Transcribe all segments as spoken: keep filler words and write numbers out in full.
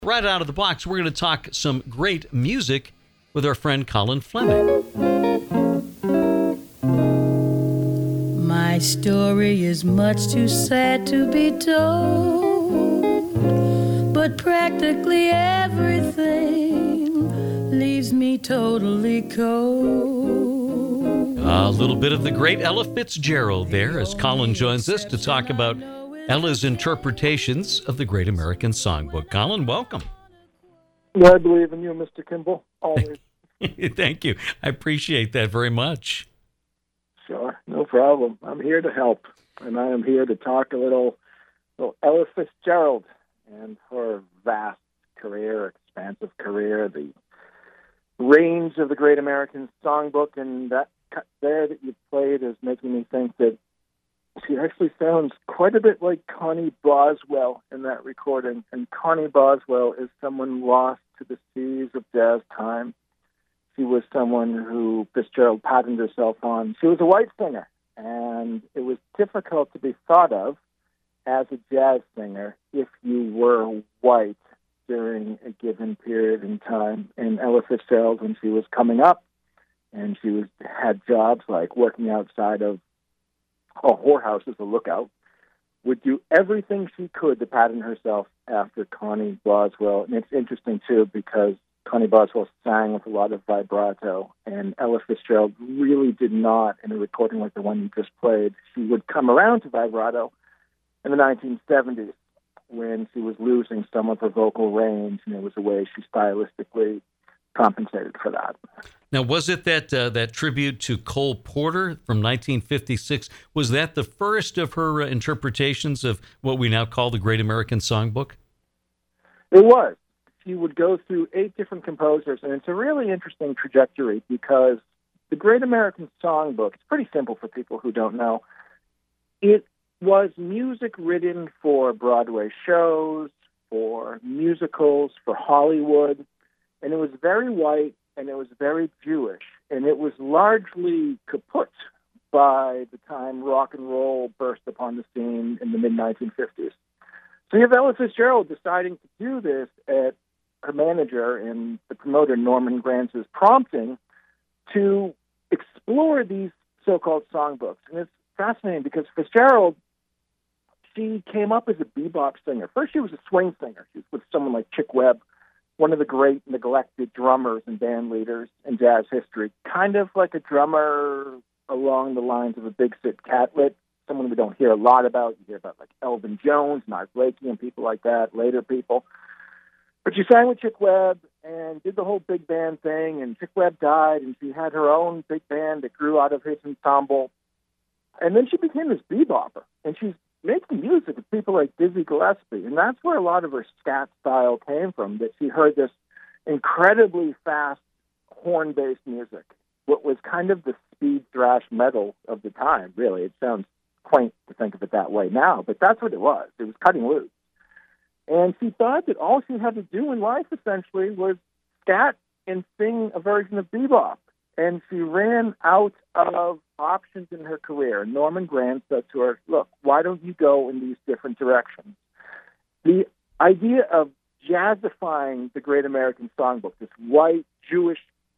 Right out of the box, we're going to talk some great music with our friend Colin Fleming. My story is much too sad to be told, but practically everything leaves me totally cold. A little bit of the great Ella Fitzgerald there as Colin joins us to talk about Ella's interpretations of the Great American Songbook. Colin, welcome. Well, I believe in you, Mister Kimball, always. Thank you. I appreciate that very much. Sure, no problem. I'm here to help, and I am here to talk a little, little Ella Fitzgerald and her vast career, expansive career, the range of the Great American Songbook, and that cut there that you played is making me think that she actually sounds quite a bit like Connie Boswell in that recording. And Connie Boswell is someone lost to the seas of jazz time. She was someone who Fitzgerald patterned herself on. She was a white singer, and it was difficult to be thought of as a jazz singer if you were white during a given period in time. And Ella Fitzgerald, when she was coming up, and she was had jobs like working outside of a whorehouse as a lookout, would do everything she could to pattern herself after Connie Boswell. And it's interesting, too, because Connie Boswell sang with a lot of vibrato, and Ella Fitzgerald really did not in a recording like the one you just played. She would come around to vibrato in the nineteen seventies when she was losing some of her vocal range, and it was a way she stylistically compensated for that. Now, was it that uh, that tribute to Cole Porter from nineteen fifty-six? Was that the first of her uh, interpretations of what we now call the Great American Songbook? It was. She would go through eight different composers, and it's a really interesting trajectory because the Great American Songbook, it's pretty simple for people who don't know. It was music written for Broadway shows, for musicals, for Hollywood, and it was very white, and it was very Jewish, and it was largely kaput by the time rock and roll burst upon the scene in the mid nineteen fifties. So you have Ella Fitzgerald deciding to do this at her manager and the promoter Norman Granz's prompting to explore these so-called songbooks. And it's fascinating because Fitzgerald, she came up as a bebop singer. First, she was a swing singer. She was with someone like Chick Webb, one of the great neglected drummers and band leaders in jazz history, kind of like a drummer along the lines of a Big Sid Catlett, someone we don't hear a lot about. You hear about like Elvin Jones, Art Blakey, and people like that, later people. But she sang with Chick Webb and did the whole big band thing, and Chick Webb died, and she had her own big band that grew out of his ensemble. And then she became this bebopper, and she's making music with people like Dizzy Gillespie, and that's where a lot of her scat style came from, that she heard this incredibly fast horn-based music, what was kind of the speed thrash metal of the time, really. It sounds quaint to think of it that way now, but that's what it was. It was cutting loose. And she thought that all she had to do in life, essentially, was scat and sing a version of bebop. And she ran out of options in her career. Norman Granz said to her, look, why don't you go in these different directions? The idea of jazzifying the Great American Songbook, this white, Jewish,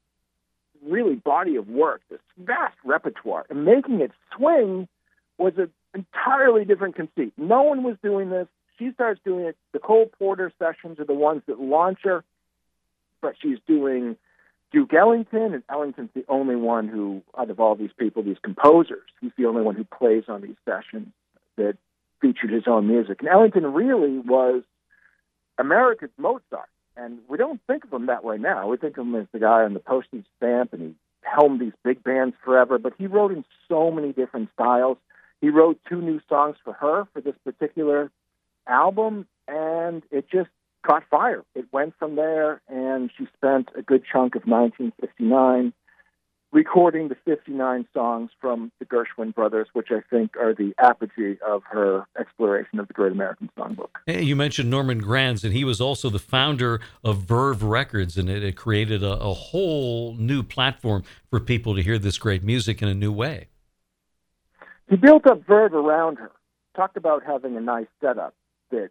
really body of work, this vast repertoire, and making it swing was an entirely different conceit. No one was doing this. She starts doing it. The Cole Porter sessions are the ones that launch her, but she's doing Duke Ellington, and Ellington's the only one who, out of all these people, these composers, he's the only one who plays on these sessions that featured his own music. And Ellington really was America's Mozart, and we don't think of him that way now. We think of him as the guy on the postage stamp, and he helmed these big bands forever, but he wrote in so many different styles. He wrote two new songs for her for this particular album, and it just caught fire. It went from there, and she spent a good chunk of nineteen fifty-nine recording the fifty-nine songs from the Gershwin brothers, which I think are the apogee of her exploration of the Great American Songbook. Hey, you mentioned Norman Granz, and he was also the founder of Verve Records, and it, it created a, a whole new platform for people to hear this great music in a new way. He built up Verve around her, talked about having a nice setup that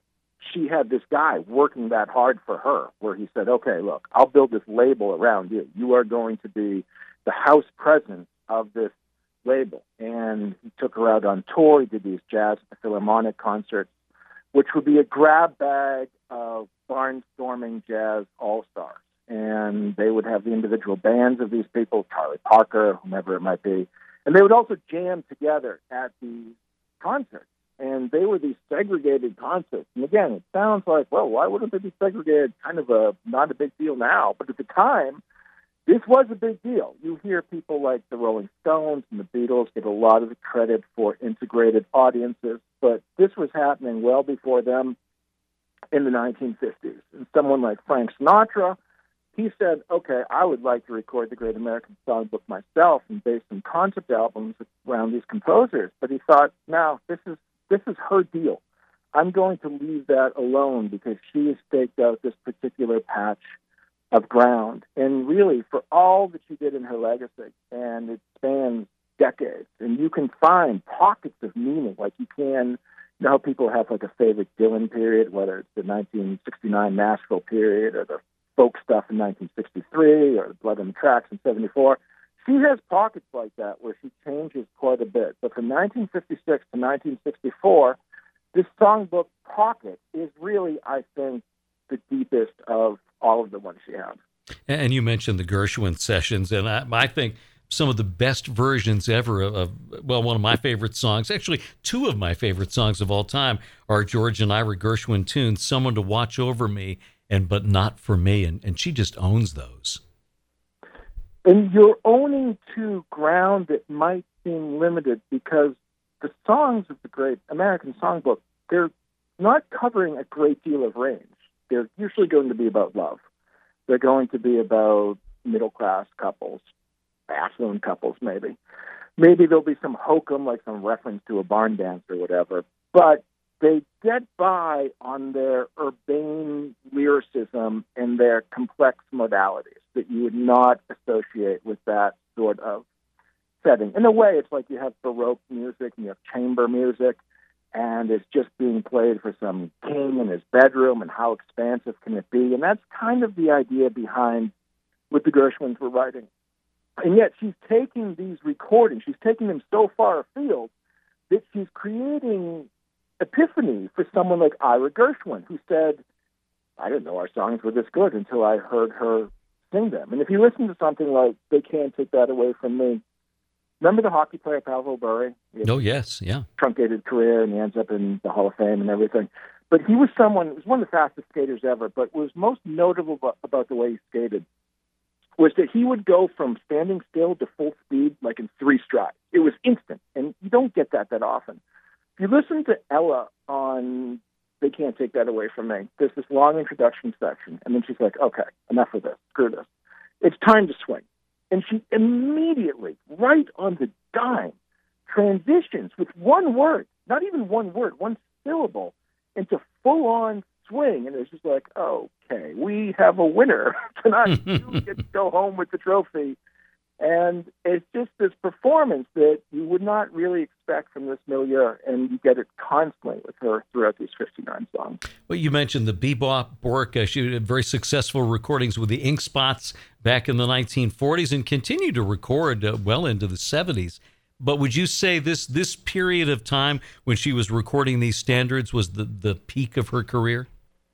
she had this guy working that hard for her, where he said, okay, look, I'll build this label around you. You are going to be the house presence of this label. And he took her out on tour. He did these jazz at the Philharmonic concerts, which would be a grab bag of barnstorming jazz all-stars. And they would have the individual bands of these people, Charlie Parker, whomever it might be. And they would also jam together at these concerts. And they were these segregated concerts. And again, it sounds like, well, why wouldn't they be segregated? Kind of a not a big deal now. But at the time, this was a big deal. You hear people like the Rolling Stones and the Beatles get a lot of the credit for integrated audiences. But this was happening well before them in the nineteen fifties. And someone like Frank Sinatra, he said, okay, I would like to record the Great American Songbook myself and base some concept albums around these composers. But he thought, no, this is this is her deal. I'm going to leave that alone because she has staked out this particular patch of ground. And really, for all that she did in her legacy, and it spans decades, and you can find pockets of meaning, like you can, you know how people have like a favorite Dylan period, whether it's the nineteen sixty-nine Nashville period or the folk stuff in nineteen sixty-three or the Blood on the Tracks in seventy-four. She has pockets like that where she changes quite a bit. But from nineteen fifty-six to nineteen sixty-four, this songbook pocket is really, I think, the deepest of all of the ones she has. And you mentioned the Gershwin sessions, and I, I think some of the best versions ever of, of, well, one of my favorite songs, actually two of my favorite songs of all time, are George and Ira Gershwin tunes, Someone to Watch Over Me and But Not For Me, and, and she just owns those. And you're owning to ground that might seem limited because the songs of the Great American Songbook, they're not covering a great deal of range. They're usually going to be about love. They're going to be about middle-class couples, affluent couples maybe. Maybe there'll be some hokum, like some reference to a barn dance or whatever. But they get by on their urbane lyricism and their complex modalities that you would not associate with that sort of setting. In a way, it's like you have Baroque music and you have chamber music, and it's just being played for some king in his bedroom, and how expansive can it be? And that's kind of the idea behind what the Gershwins were writing. And yet she's taking these recordings, she's taking them so far afield that she's creating epiphany for someone like Ira Gershwin, who said, I didn't know our songs were this good until I heard her sing them. And if you listen to something like They Can't Take That Away From Me, remember the hockey player Pavel Bure? Oh, yes, yeah. Truncated career, and he ends up in the Hall of Fame and everything. But he was someone, he was one of the fastest skaters ever, but what was most notable about, about the way he skated was that he would go from standing still to full speed like in three strides. It was instant, and you don't get that that often. If you listen to Ella on They Can't Take That Away From Me, there's this long introduction section, and then she's like, okay, enough of this, screw this. It's time to swing. And she immediately, right on the dime, transitions with one word, not even one word, one syllable, into full-on swing. And it's just like, okay, we have a winner tonight. You get to go home with the trophy. And it's just this performance that you would not really expect from this milieu, and you get it constantly with her throughout these fifty-nine songs. Well, you mentioned the bebop work. Uh, she had very successful recordings with the Ink Spots back in the nineteen forties and continued to record uh, well into the seventies. But would you say this this period of time when she was recording these standards was the, the peak of her career?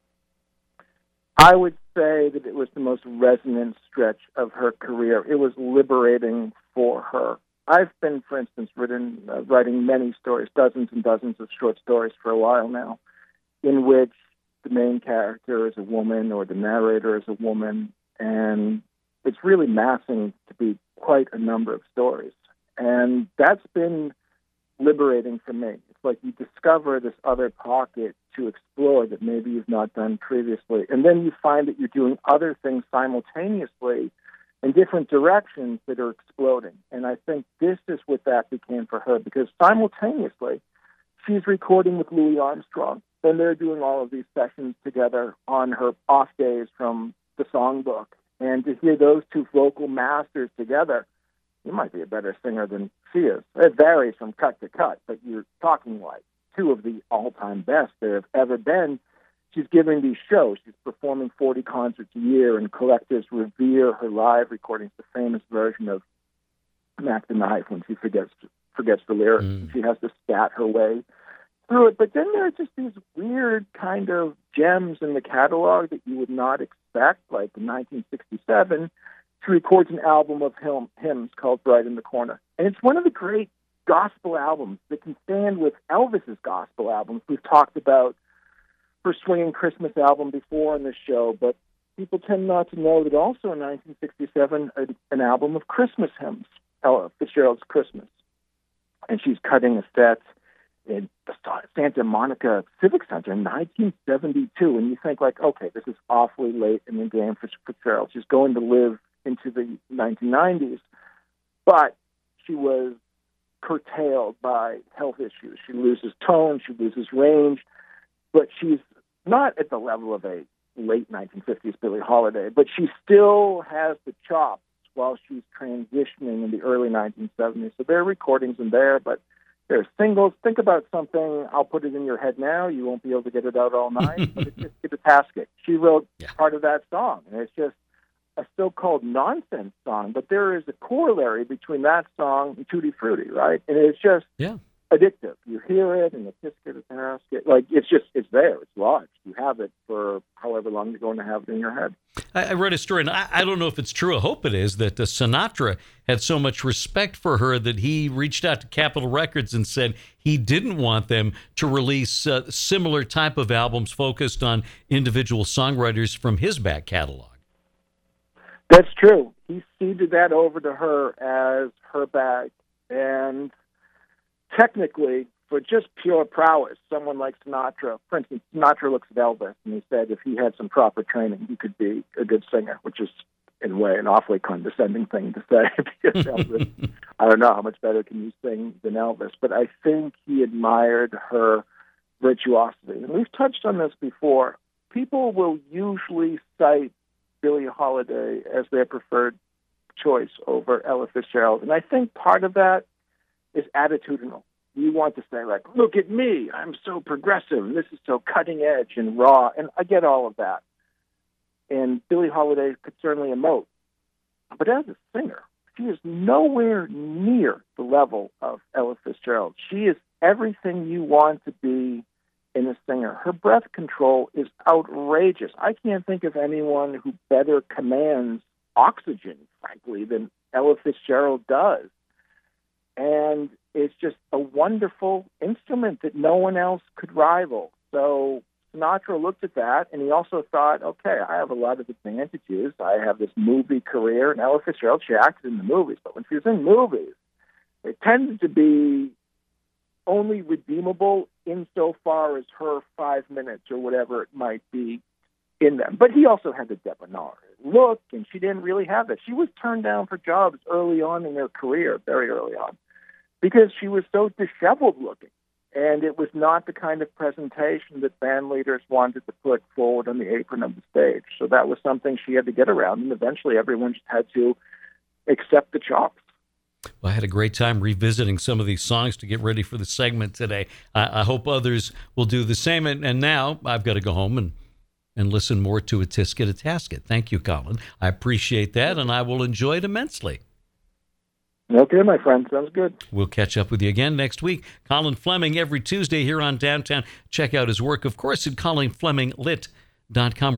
I would say that it was the most resonant stretch of her career. It was liberating for her. I've been, for instance, written, uh, writing many stories, dozens and dozens of short stories for a while now, in which the main character is a woman or the narrator is a woman, and it's really massing to be quite a number of stories. And that's been liberating for me. It's like you discover this other pocket to explore that maybe you've not done previously. And then you find that you're doing other things simultaneously in different directions that are exploding. And I think this is what that became for her, because simultaneously she's recording with Louis Armstrong, and they're doing all of these sessions together on her off days from the songbook. And to hear those two vocal masters together, you might be a better singer than she is. It varies from cut to cut, but you're talking like two of the all-time best there have ever been. she's giving these shows. She's performing forty concerts a year, and collectors revere her live recordings, the famous version of Mac the Knife when she forgets forgets the lyrics. Mm. She has to scat her way through it. But then there are just these weird kind of gems in the catalog that you would not expect, like in nineteen sixty-seven, she records an album of hymn, hymns called Bright in the Corner. And it's one of the great gospel albums that can stand with Elvis's gospel albums. We've talked about her Swinging Christmas album before on this show, but people tend not to know that also in nineteen sixty-seven, a, an album of Christmas hymns, Ella Fitzgerald's Christmas. And she's cutting a set in the Santa Monica Civic Center in nineteen seventy-two. And you think, like, okay, this is awfully late in the game for Fitzgerald. She's going to live into the nineteen nineties. But she was curtailed by health issues. She loses tone, she loses range, but she's not at the level of a late nineteen fifties Billie Holiday, but she still has the chops while she's transitioning in the early nineteen seventies. So there are recordings in there, but there's singles. Think about something, I'll put it in your head now, you won't be able to get it out all night, but it's just Get a Tasket. She wrote yeah. part of that song, and it's just a so-called nonsense song, but there is a corollary between that song and Tutti Frutti, right? And it's just yeah. addictive. You hear it, and the kiss get a tasket. Like, it's just, it's there. It's lodged. You have it for however long you're going to have it in your head. I, I read a story, and I, I don't know if it's true. I hope it is, that uh, Sinatra had so much respect for her that he reached out to Capitol Records and said he didn't want them to release uh, similar type of albums focused on individual songwriters from his back catalog. That's true. He ceded that over to her as her bag. And technically, for just pure prowess, someone like Sinatra, for instance, Sinatra looks at Elvis and he said if he had some proper training, he could be a good singer, which is, in a way, an awfully condescending thing to say. Because Elvis, I don't know how much better can you sing than Elvis, but I think he admired her virtuosity. And we've touched on this before. People will usually cite Billie Holiday as their preferred choice over Ella Fitzgerald. And I think part of that is attitudinal. You want to say, like, look at me, I'm so progressive, this is so cutting edge and raw, and I get all of that. And Billie Holiday could certainly emote. But as a singer, she is nowhere near the level of Ella Fitzgerald. She is everything you want to be in a singer. Her breath control is outrageous. I can't think of anyone who better commands oxygen, frankly, than Ella Fitzgerald does. And it's just a wonderful instrument that no one else could rival. So Sinatra looked at that, and he also thought, okay, I have a lot of advantages. I have this movie career, and Ella Fitzgerald, she acted in the movies, but when she was in movies, it tended to be only redeemable insofar as her five minutes or whatever it might be in them. But he also had the debonair look, and she didn't really have that. She was turned down for jobs early on in her career, very early on, because she was so disheveled looking. And it was not the kind of presentation that band leaders wanted to put forward on the apron of the stage. So that was something she had to get around, and eventually everyone just had to accept the chops. Well, I had a great time revisiting some of these songs to get ready for the segment today. I, I hope others will do the same. And, and now I've got to go home and, and listen more to A Tisket, a Tasket. Thank you, Colin. I appreciate that, and I will enjoy it immensely. Okay, my friend. Sounds good. We'll catch up with you again next week. Colin Fleming every Tuesday here on Downtown. Check out his work, of course, at colin fleming lit dot com.